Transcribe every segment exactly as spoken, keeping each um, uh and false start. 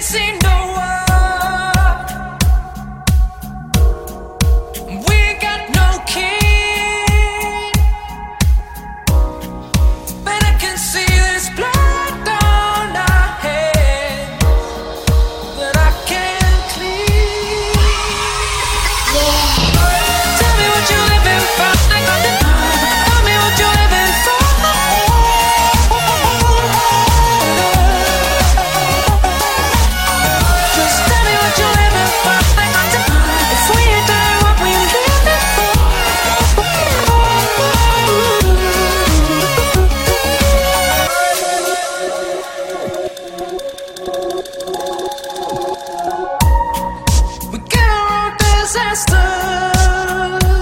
see no one. We ain't got no king, but I can see this blood on our hands that I can't clean. Tell me what you're living for. Tell me what you're living for. Just tell me what you're living for. If we ain't doing what we living for. We got our own disasters.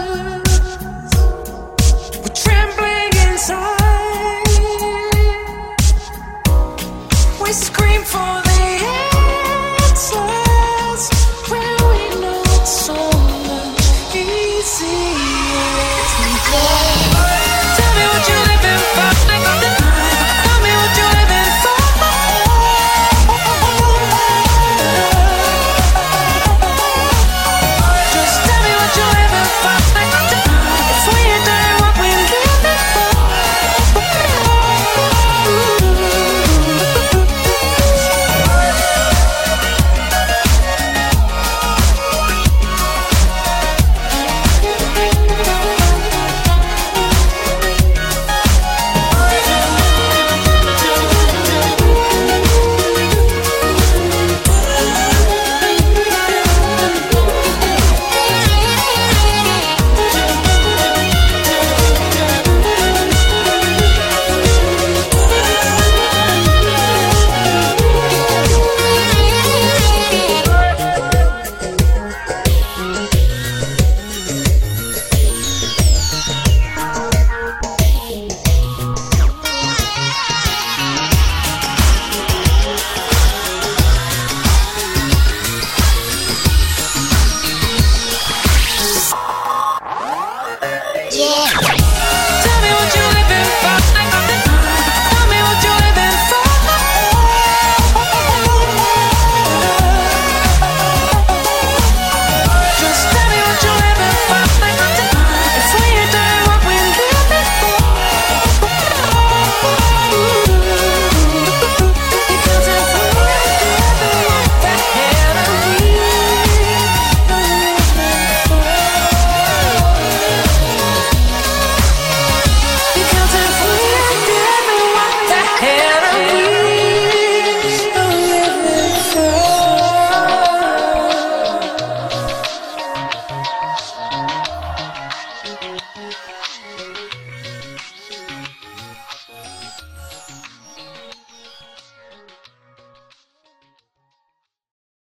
We're trembling inside. We scream for the answers when we know it's so much easier to go. Tell me what you're living for. Tell me what you're living for. Just tell me what you're living for. If we ain't doing what we living for. Tell me what you're living for. Tell me what you're living for. Just tell me what you're living for. If we ain't doing what we living for. Because if we ain't doing what the hell are we living for? Because if we ain't living, what the hell are we living for?